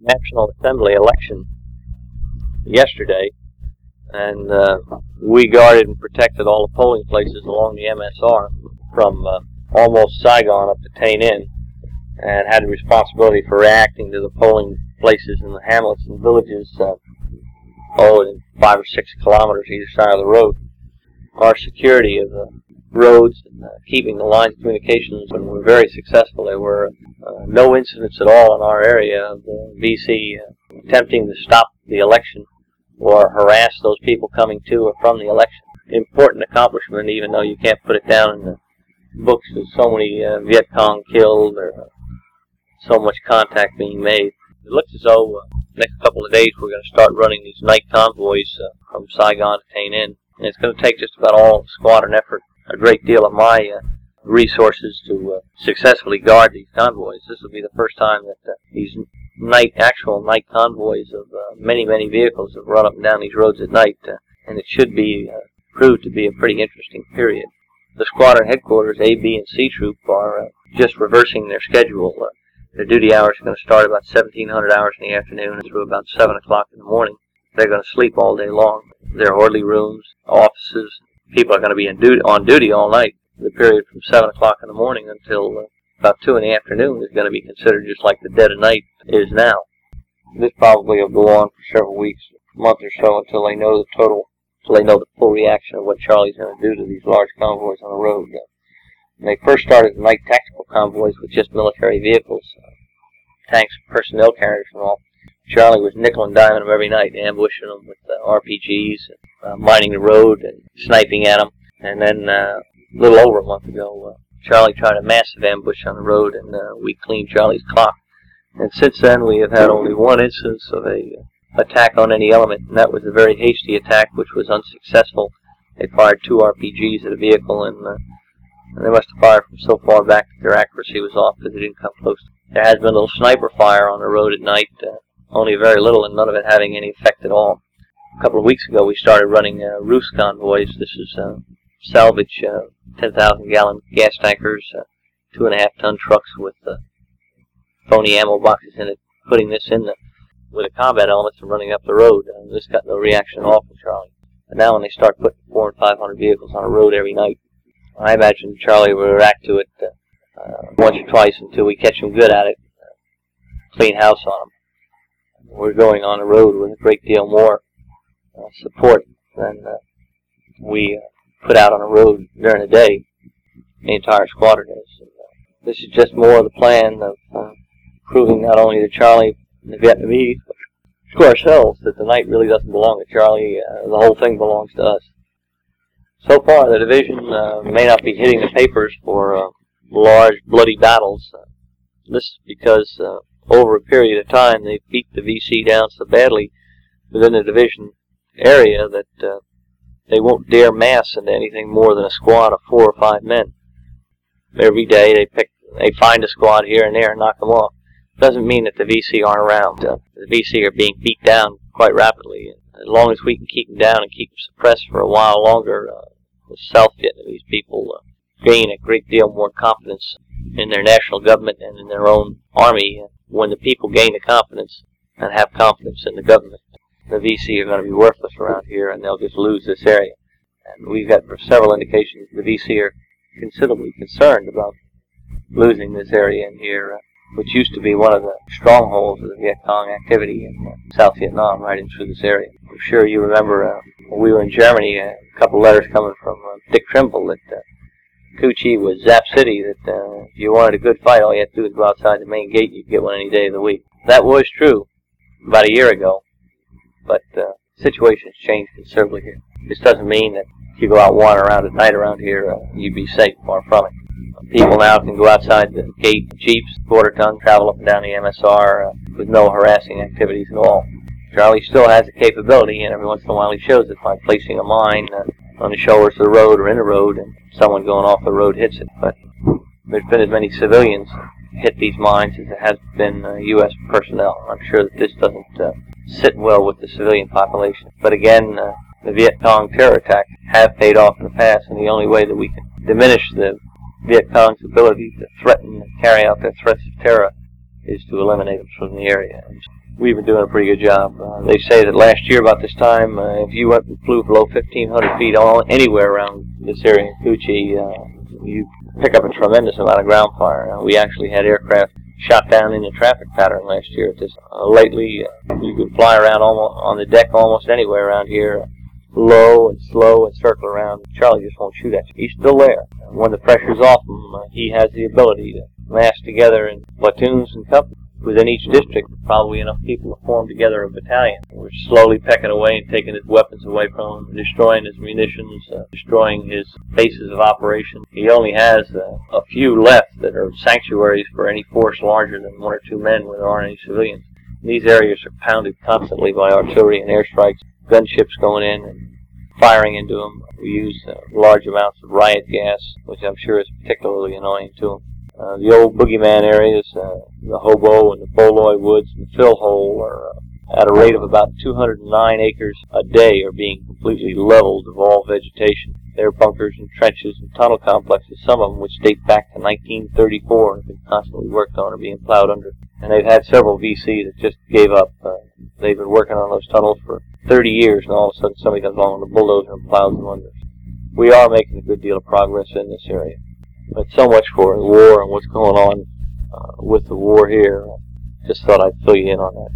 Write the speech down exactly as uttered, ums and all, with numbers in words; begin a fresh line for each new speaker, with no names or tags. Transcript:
National Assembly election yesterday, and uh, we guarded and protected all the polling places along the M S R from uh, almost Saigon up to Tay Ninh, and had the responsibility for reacting to the polling places in the hamlets and villages, uh, oh, in five or six kilometers either side of the road. Our security of the roads and uh, keeping the lines of communications were very successful. There were uh, no incidents at all in our area of the V C uh, attempting to stop the election or harass those people coming to or from the election. Important accomplishment, even though you can't put it down in the books with so many uh, Viet Cong killed or uh, so much contact being made. It looks as though uh, next couple of days we're going to start running these night convoys uh, from Saigon to Tay Ninh, and it's going to take just about all the squadron effort, a great deal of my uh, resources to uh, successfully guard these convoys. This will be the first time that uh, these night, actual night convoys of uh, many, many vehicles have run up and down these roads at night, uh, and it should be uh, proved to be a pretty interesting period. The squadron headquarters, A, B, and C Troop, are uh, just reversing their schedule. Uh, their duty hours are going to start about seventeen hundred hours in the afternoon through about seven o'clock in the morning. They're going to sleep all day long. Their orderly rooms, offices, people are going to be in duty, on duty all night. The period from seven o'clock in the morning until uh, about two in the afternoon is going to be considered just like the dead of night is now. This probably will go on for several weeks, a month or so, until they know the total, until they know the full reaction of what Charlie's going to do to these large convoys on the road. Uh, when they first started the night tactical convoys with just military vehicles, uh, tanks, personnel carriers and all, Charlie was nickel and diming them every night, ambushing them with uh, R P Gs, and, uh, mining the road and sniping at them. And then uh, a little over a month ago, uh, Charlie tried a massive ambush on the road, and uh, we cleaned Charlie's clock. And since then, we have had only one instance of a uh, attack on any element, and that was a very hasty attack, which was unsuccessful. They fired two R P Gs at a vehicle, and, uh, and they must have fired from so far back that their accuracy was off because they didn't come close. There has been a little sniper fire on the road at night, uh, only very little, and none of it having any effect at all. A couple of weeks ago, we started running uh, Rus convoys. This is uh, salvage uh, ten thousand gallon gas tankers, uh, two and a half ton trucks with uh, phony ammo boxes in it, putting this in the, with the combat elements and running up the road. Uh, this got no reaction at all from Charlie. But now when they start putting four and five hundred vehicles on the road every night, I imagine Charlie will react to it uh, uh, once or twice until we catch him good at it, uh, clean house on him. We're going on the road with a great deal more uh, support than uh, we uh, put out on the road during the day. The entire squadron is. And, uh, this is just more of the plan of uh, proving not only to Charlie and the Vietnamese, but to ourselves that the night really doesn't belong to Charlie. Uh, the whole thing belongs to us. So far, the division uh, may not be hitting the papers for uh, large, bloody battles. Uh, this is because uh, over a period of time, they beat the V C down so badly within the division area that uh, they won't dare mass into anything more than a squad of four or five men. Every day they pick, they find a squad here and there and knock them off. Doesn't mean that the V C aren't around. Uh, the V C are being beat down quite rapidly. And as long as we can keep them down and keep them suppressed for a while longer, uh, the South Vietnamese people uh, gain a great deal more confidence in their national government and in their own army. When the people gain the confidence and have confidence in the government, the V C are going to be worthless around here, and they'll just lose this area. And we've got several indications the V C are considerably concerned about losing this area in here, uh, which used to be one of the strongholds of the Viet Cong activity in uh, South Vietnam, right in through this area. I'm sure you remember uh, when we were in Germany, uh, a couple of letters coming from uh, Dick Trimble that uh, Cu Chi was Zap City, that uh, if you wanted a good fight, all you had to do was go outside the main gate and you'd get one any day of the week. That was true about a year ago, but uh, the situation has changed considerably here. This doesn't mean that if you go out wandering around at night around here, uh, you'd be safe, far from it. People now can go outside the gate, jeeps, quarter ton, travel up and down the M S R uh, with no harassing activities at all. Charlie still has the capability, and every once in a while he shows it by placing a mine uh, on the shoulders of the road or in the road, and someone going off the road hits it. But there's been as many civilians hit these mines as there has been uh, U S personnel. I'm sure that this doesn't uh, sit well with the civilian population. But again, uh, the Viet Cong terror attacks have paid off in the past, and the only way that we can diminish the Viet Cong's ability to threaten and carry out their threats of terror is to eliminate them from the area. We've been doing a pretty good job. Uh, they say that last year about this time, uh, if you went and flew below fifteen hundred feet all, anywhere around this area in Coochie, uh, you pick up a tremendous amount of ground fire. Uh, we actually had aircraft shot down in the traffic pattern last year at this. Uh, lately, uh, you can fly around almost on the deck almost anywhere around here, uh, low and slow and circle around. Charlie just won't shoot at you. He's still there. And when the pressure's off him, uh, he has the ability to mass together in platoons and companies. Within each district, probably enough people to form together a battalion. We're slowly pecking away and taking his weapons away from him, destroying his munitions, uh, destroying his bases of operation. He only has uh, a few left that are sanctuaries for any force larger than one or two men when there aren't any civilians. These areas are pounded constantly by artillery and airstrikes, gunships going in and firing into them. We use uh, large amounts of riot gas, which I'm sure is particularly annoying to them. Uh, the old boogeyman areas, uh, the Hobo and the Boloy Woods and the Fill Hole, are uh, at a rate of about two hundred nine acres a day are being completely leveled of all vegetation. There are bunkers and trenches and tunnel complexes, some of them which date back to nineteen thirty-four, have been constantly worked on or being plowed under. And they've had several V C that just gave up. Uh, they've been working on those tunnels for thirty years, and all of a sudden somebody comes along with a bulldozer and plows them under. We are making a good deal of progress in this area. But so much for the war and what's going on uh, with the war here. Just thought I'd fill you in on that.